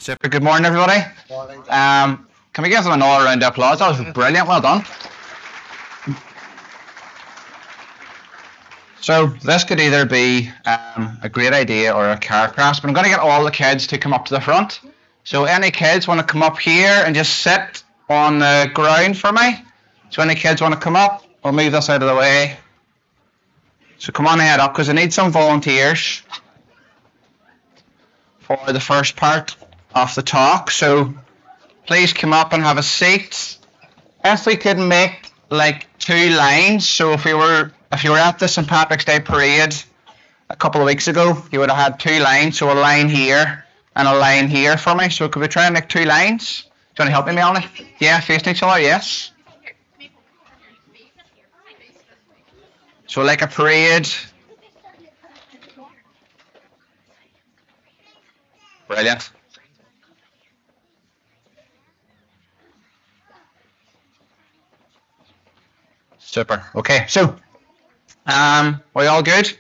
Super. Good morning, everybody. Morning. Can we give them an all-round applause? That was brilliant. Well done. So this could either be a great idea or a car crash, but I'm going to get all the kids to come up to the front. So any kids want to come up here and just sit on the ground for me? So any kids want to come up? We'll move this out of the way. So come on ahead up, because I need some volunteers for the first part of the talk. So please come up and have a seat. If we could make like two lines, so if you were at the St. Patrick's Day parade a couple of weeks ago, you would have had two lines, so a line here and a line here for me. So could we try and make two lines? Do you want to help me, Melanie? Yeah, facing each other, yes. So like a parade. Brilliant. Super. Okay, so are we all good?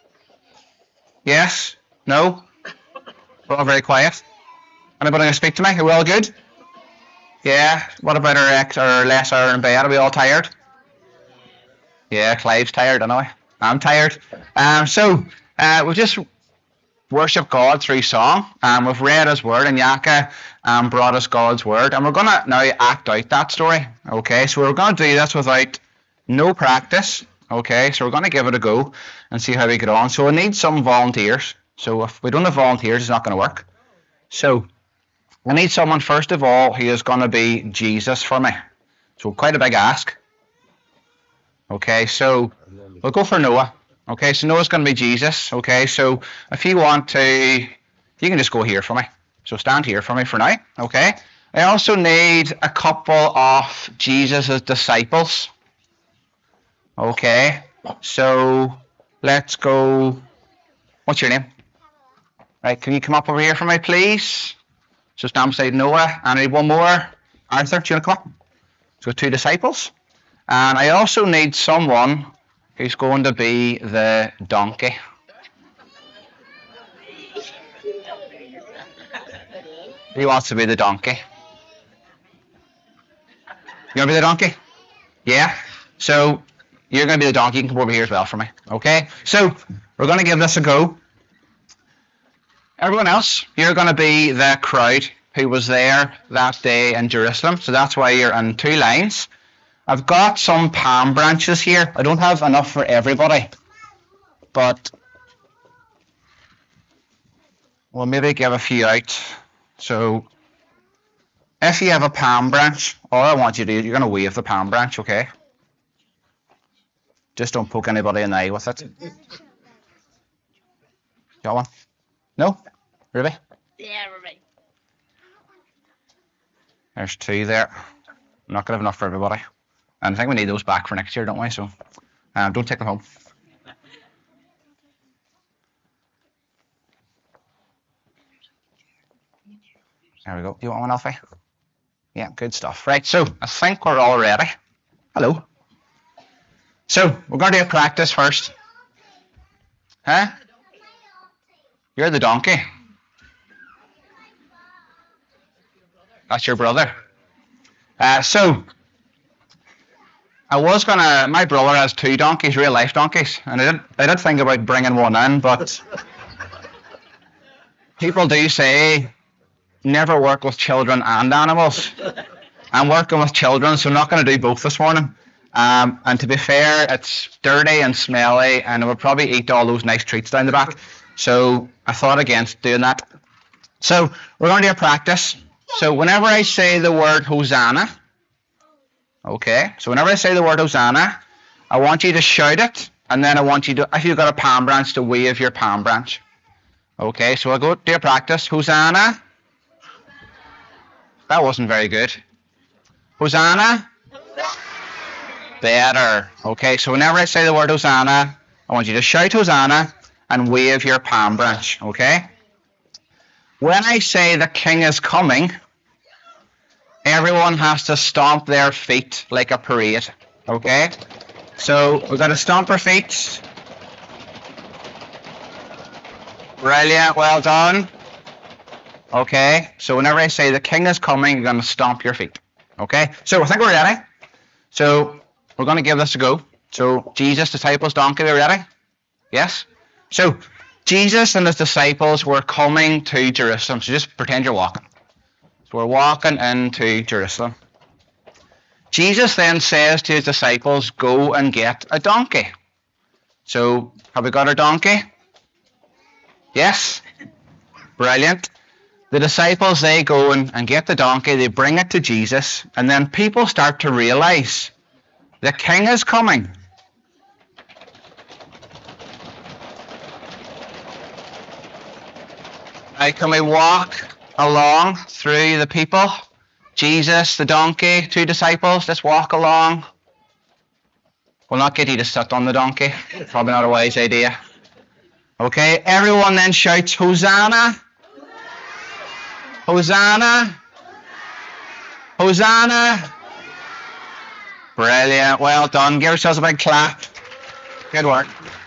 Yes? No? We're all very quiet. Anybody going to speak to me? Are we all good? Yeah. What about our last hour in bed? Are we all tired? Yeah, Clive's tired, I know. I'm tired. So we've just worshipped God through song. We've read His Word, and Yaka brought us God's Word, and we're going to now act out that story. Okay, so we're going to do this without no practice. Okay, so we're going to give it a go and see how we get on. So we need some volunteers. So if we don't have volunteers, it's not going to work. So I need someone, first of all, who is going to be Jesus for me. So quite a big ask. Okay, so we'll go for Noah. Okay, so Noah's going to be Jesus. Okay, so if you want to, you can just go here for me. So stand here for me for now. Okay. I also need a couple of Jesus' disciples. Okay, so let's go. What's your name? Right, can you come up over here for me, please? So stand beside Noah. I need one more. Arthur, do you want to come up? So two disciples. And I also need someone who's going to be the donkey. Who wants to be the donkey? You want to be the donkey? Yeah? So you're going to be the donkey. You can come over here as well for me. Okay? So we're going to give this a go. Everyone else, you're going to be the crowd who was there that day in Jerusalem. So that's why you're in two lines. I've got some palm branches here. I don't have enough for everybody, but we'll maybe give a few out. So if you have a palm branch, all I want you to do, you're going to wave the palm branch, okay? Just don't poke anybody in the eye with it. Got one? No? Ruby? Yeah, Ruby. There's two there. I'm not going to have enough for everybody. And I think we need those back for next year, don't we? So don't take them home. There we go. Do you want one, Alfie? Yeah, good stuff. Right, so I think we're all ready. Hello. So we're going to do a practice first. Huh? You're the donkey. That's your brother. So my brother has two donkeys, real life donkeys, and I did think about bringing one in, but people do say never work with children and animals. I'm working with children, so I'm not going to do both this morning. And to be fair, it's dirty and smelly, and it would probably eat all those nice treats down the back. So I thought against doing that. So we're going to do a practice. So whenever I say the word Hosanna, okay, so whenever I say the word Hosanna, I want you to shout it, and then I want you to, if you've got a palm branch, to wave your palm branch. Okay, so I'll go do a practice. Hosanna. That wasn't very good. Hosanna. Better. Okay, so whenever I say the word Hosanna, I want you to shout Hosanna and wave your palm branch. Okay? When I say the king is coming, everyone has to stomp their feet like a parade. Okay? So we've got to stomp our feet. Brilliant, well done. Okay? So whenever I say the king is coming, you're going to stomp your feet. Okay? So I think we're ready. So we're going to give this a go. So Jesus, disciples, donkey, we ready? Yes? So Jesus and his disciples were coming to Jerusalem. So just pretend you're walking. So we're walking into Jerusalem. Jesus then says to his disciples, go and get a donkey. So have we got our donkey? Yes? Brilliant. The disciples, they go and get the donkey, they bring it to Jesus, and then people start to realize the king is coming. Now, can we walk along through the people? Jesus, the donkey, two disciples, let's walk along. We'll not get you to sit on the donkey. Probably not a wise idea. Okay, everyone then shouts, Hosanna! Hosanna! Hosanna! Brilliant, well done. Give yourselves a big clap. Good work.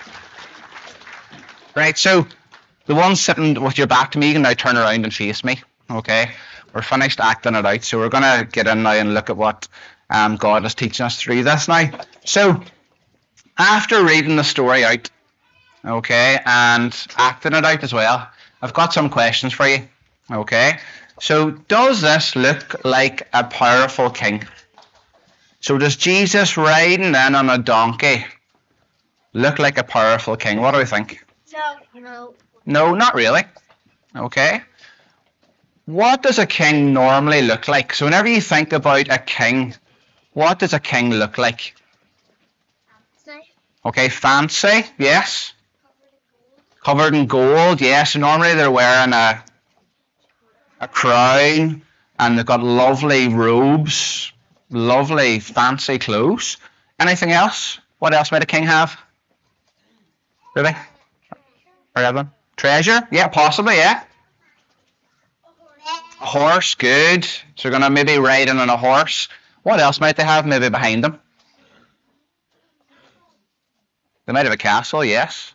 Right, so the one sitting with your back to me, you can now turn around and face me. Okay, we're finished acting it out, so we're going to get in now and look at what God is teaching us through this now. So, after reading the story out, okay, and acting it out as well, I've got some questions for you. Okay, so does this look like a powerful king? So does Jesus riding in on a donkey look like a powerful king? What do we think? No. No, not really. Okay. What does a king normally look like? So whenever you think about a king, what does a king look like? Okay, fancy, yes. Covered in gold, yes. Normally they're wearing a crown and they've got lovely robes, lovely fancy clothes. Anything else? What else might a king have? Really? Or Evelyn? Treasure? Yeah, possibly, yeah. A horse, good. So they're going to maybe ride in on a horse. What else might they have maybe behind them? They might have a castle, yes.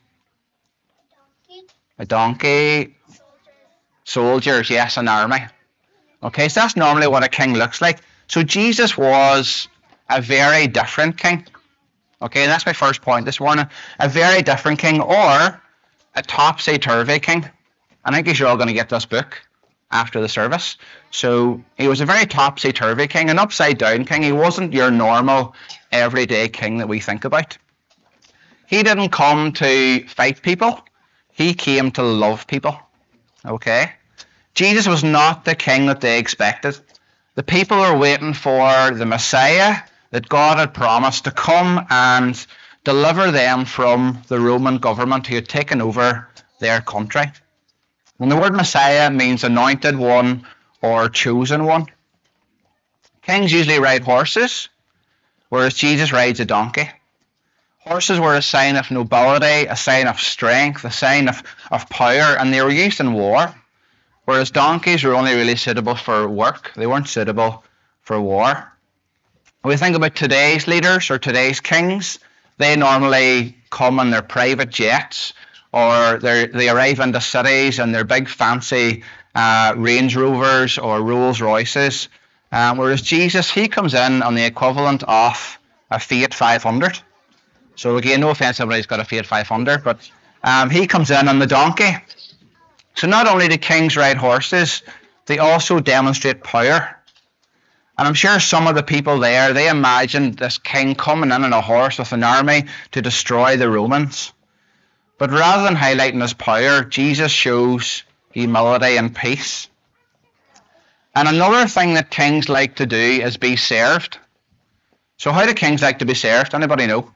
A donkey. Soldiers, yes, an army. Okay, so that's normally what a king looks like. So Jesus was a very different king. Okay, and that's my first point this morning. A very different king, or a topsy-turvy king. I think you're all going to get this book after the service. So he was a very topsy-turvy king, an upside-down king. He wasn't your normal, everyday king that we think about. He didn't come to fight people. He came to love people. Okay? Jesus was not the king that they expected. The people were waiting for the Messiah that God had promised to come and deliver them from the Roman government who had taken over their country. And the word Messiah means anointed one or chosen one. Kings usually ride horses, whereas Jesus rides a donkey. Horses were a sign of nobility, a sign of strength, a sign of power, and they were used in war, whereas donkeys were only really suitable for work. They weren't suitable for war. When we think about today's leaders or today's kings, they normally come in their private jets, or they arrive into cities in their big fancy Range Rovers or Rolls Royces, whereas Jesus, he comes in on the equivalent of a Fiat 500. So again, no offence, everybody's got a Fiat 500, but he comes in on the donkey. So not only do kings ride horses, they also demonstrate power. And I'm sure some of the people there, they imagined this king coming in on a horse with an army to destroy the Romans. But rather than highlighting his power, Jesus shows humility and peace. And another thing that kings like to do is be served. So how do kings like to be served? Anybody know?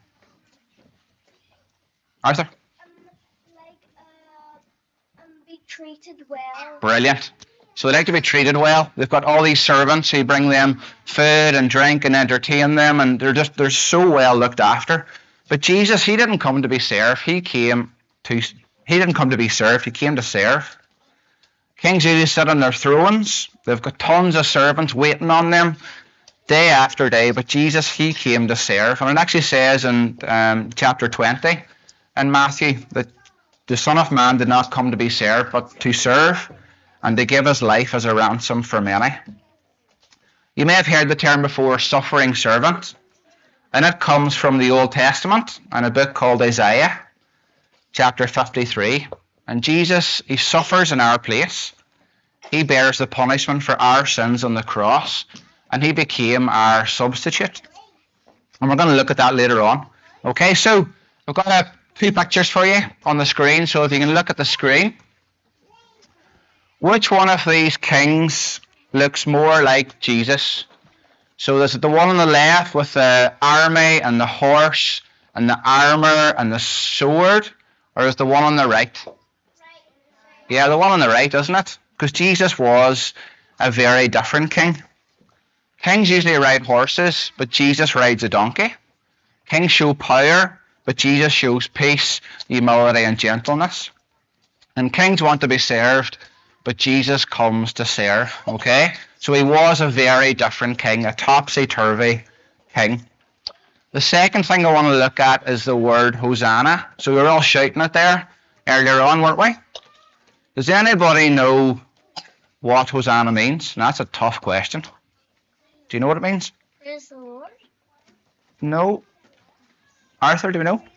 Arthur? Be treated well. Brilliant. So they like to be treated well. They've got all these servants who bring them food and drink and entertain them, and they're so well looked after. But Jesus, he didn't come to be served. He didn't come to be served. He came to serve. Kings usually sit on their thrones. They've got tons of servants waiting on them day after day. But Jesus, he came to serve. And it actually says in chapter 20 in Matthew that the Son of Man did not come to be served, but to serve and to give his life as a ransom for many. You may have heard the term before, suffering servant, and it comes from the Old Testament and a book called Isaiah, chapter 53. And Jesus, he suffers in our place. He bears the punishment for our sins on the cross, and he became our substitute. And we're going to look at that later on. Okay, so I've got two pictures for you on the screen, so if you can look at the screen. Which one of these kings looks more like Jesus? So there's the one on the left with the army and the horse and the armor and the sword, or is the one on the right? Yeah, the one on the right, isn't it? Because Jesus was a very different king. Kings usually ride horses, but Jesus rides a donkey. Kings show power, but Jesus shows peace, humility, and gentleness. And kings want to be served, but Jesus comes to serve, okay? So he was a very different king, a topsy-turvy king. The second thing I want to look at is the word Hosanna. So we were all shouting it there earlier on, weren't we? Does anybody know what Hosanna means? Now, that's a tough question. Do you know what it means? Praise the Lord. No. Arthur, do we know?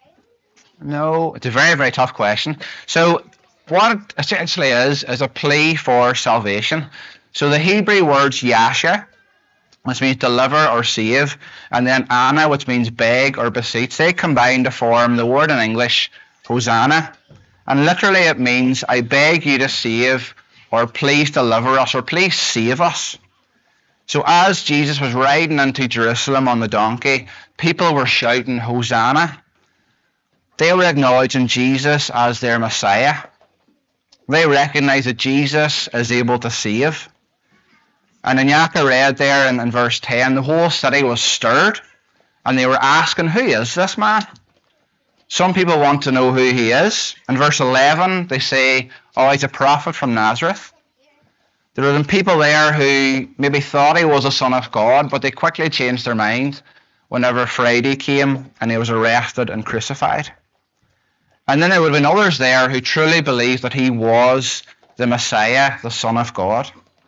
No. It's a very, very tough question. So what it essentially is a plea for salvation. So the Hebrew words Yasha, which means deliver or save, and then Anna, which means beg or beseech, they combine to form the word in English, Hosanna. And literally it means, I beg you to save, or please deliver us, or please save us. So as Jesus was riding into Jerusalem on the donkey, people were shouting, Hosanna. They were acknowledging Jesus as their Messiah. They recognized that Jesus is able to save. And in Yaka read there in verse 10, the whole city was stirred, and they were asking, who is this man? Some people want to know who he is. In verse 11, they say, oh, he's a prophet from Nazareth. There were people there who maybe thought he was a son of God, but they quickly changed their mind whenever Friday came and he was arrested and crucified. And then there would have been others there who truly believed that he was the Messiah, the Son of God.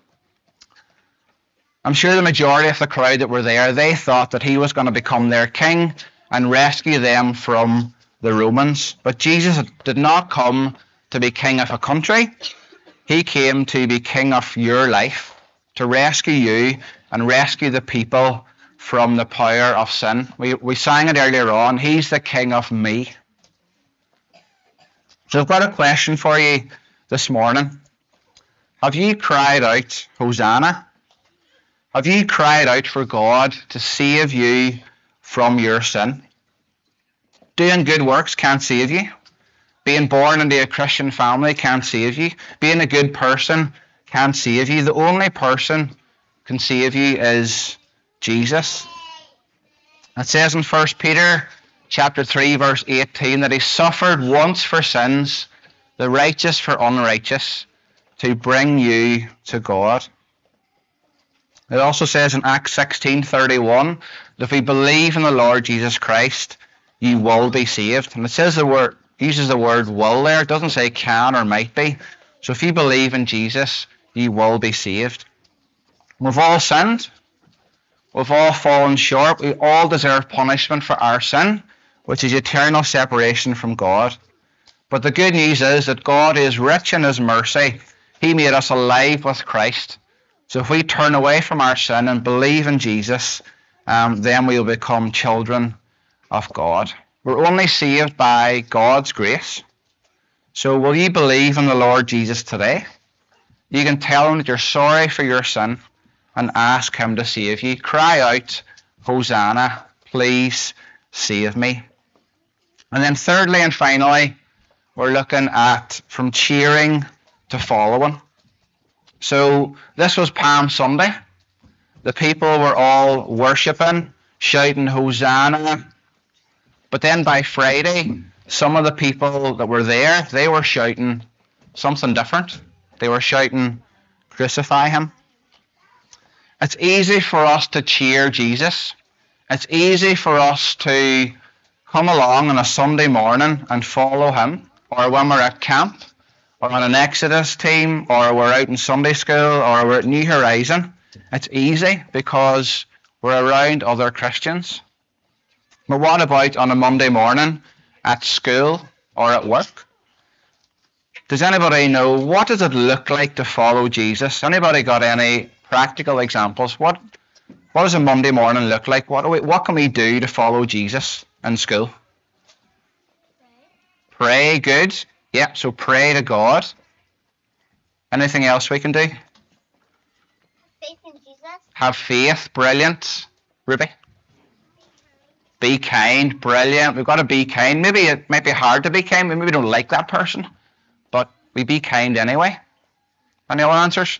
I'm sure the majority of the crowd that were there, they thought that he was going to become their king and rescue them from the Romans. But Jesus did not come to be king of a country. He came to be king of your life, to rescue you and rescue the people from the power of sin. We sang it earlier on. He's the king of me. So I've got a question for you this morning. Have you cried out, Hosanna? Have you cried out for God to save you from your sin? Doing good works can't save you. Being born into a Christian family can't save you. Being a good person can't save you. The only person who can save you is Jesus. It says in 1 Peter chapter 3 verse 18 that he suffered once for sins, the righteous for unrighteous, to bring you to God. It also says in Acts 16:31 that if we believe in the Lord Jesus Christ, you will be saved. And it says uses the word will there. It doesn't say can or might be. So if you believe in Jesus, you will be saved. We've all sinned. We've all fallen short. We all deserve punishment for our sin, which is eternal separation from God. But the good news is that God is rich in his mercy. He made us alive with Christ. So if we turn away from our sin and believe in Jesus, then we will become children of God. We're only saved by God's grace. So will you believe in the Lord Jesus today? You can tell him that you're sorry for your sin and ask him to save you. Cry out, Hosanna, please save me. And then thirdly and finally, we're looking at from cheering to following. So this was Palm Sunday. The people were all worshipping, shouting Hosanna. But then by Friday, some of the people that were there, they were shouting something different. They were shouting, crucify him. It's easy for us to cheer Jesus. It's easy for us to come along on a Sunday morning and follow him, or when we're at camp, or on an Exodus team, or we're out in Sunday school, or we're at New Horizon, it's easy because we're around other Christians. But what about on a Monday morning at school or at work? Does anybody know, what does it look like to follow Jesus? Anybody got any practical examples? What does a Monday morning look like? What can we do to follow Jesus in school? Pray, good. Yeah, so pray to God. Anything else we can do? Faith in Jesus. Have faith, brilliant. Ruby? Be kind, brilliant. We've got to be kind. Maybe it might be hard to be kind. Maybe we don't like that person, but we be kind anyway. Any other answers?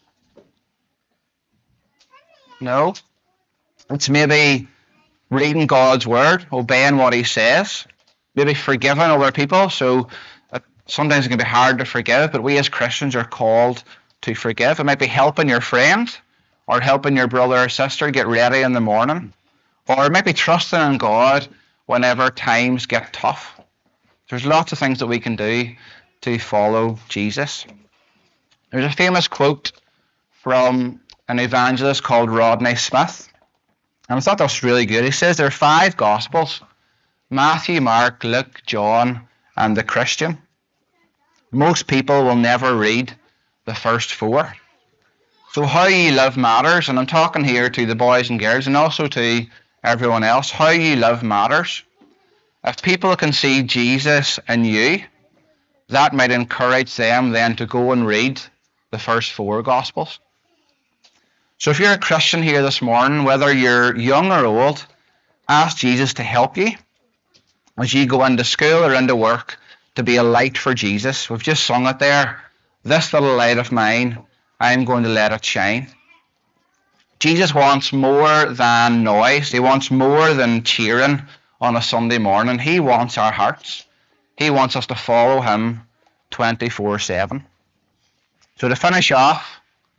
No? It's maybe reading God's word, obeying what he says, maybe forgiving other people. So sometimes it can be hard to forgive, but we as Christians are called to forgive. It might be helping your friend or helping your brother or sister get ready in the morning. Or it might be trusting in God whenever times get tough. There's lots of things that we can do to follow Jesus. There's a famous quote from an evangelist called Rodney Smith. And I thought that was really good. He says there are 5 Gospels: Matthew, Mark, Luke, John, and the Christian. Most people will never read the first 4. So how you live matters, and I'm talking here to the boys and girls and also to everyone else. How you live matters. If people can see Jesus in you, that might encourage them then to go and read the first 4 Gospels. So if you're a Christian here this morning, whether you're young or old, ask Jesus to help you as you go into school or into work to be a light for Jesus. We've just sung it there. This little light of mine, I'm going to let it shine. Jesus wants more than noise. He wants more than cheering on a Sunday morning. He wants our hearts. He wants us to follow him 24/7. So to finish off,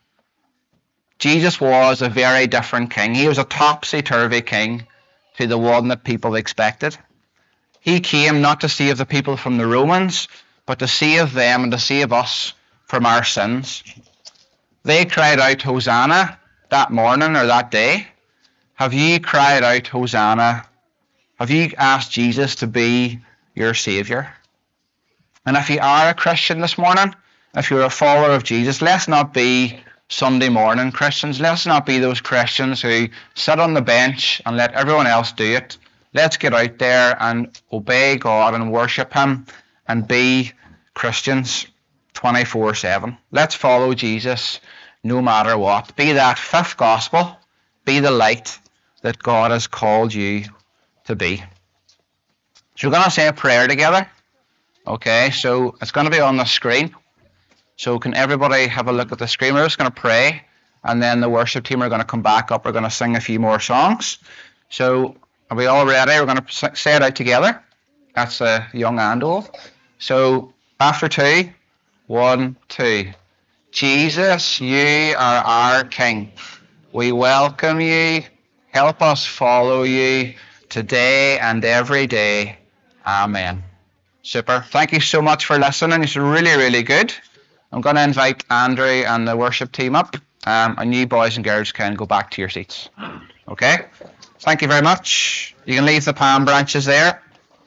Jesus was a very different king. He was a topsy-turvy king to the one that people expected. He came not to save the people from the Romans, but to save them and to save us from our sins. They cried out, Hosanna, that morning or that day. Have you cried out, Hosanna? Have you asked Jesus to be your Saviour? And if you are a Christian this morning, if you're a follower of Jesus, let's not be Sunday morning Christians. Let's not be those Christians who sit on the bench and let everyone else do it. Let's get out there and obey God and worship him and be Christians 24/7. Let's follow Jesus no matter what. Be that 5th Gospel. Be the light that God has called you to be. So we're going to say a prayer together. Okay, so it's going to be on the screen. So can everybody have a look at the screen? We're just going to pray, and then the worship team are going to come back up. We're going to sing a few more songs. So are we all ready? We're going to say it out together. That's young and old. So after 2, 1, 2. Jesus, you are our King. We welcome you. Help us follow you today and every day. Amen. Super. Thank you so much for listening. It's really, really good. I'm going to invite Andrew and the worship team up, and you boys and girls can go back to your seats. Okay? Thank you very much. You can leave the palm branches there.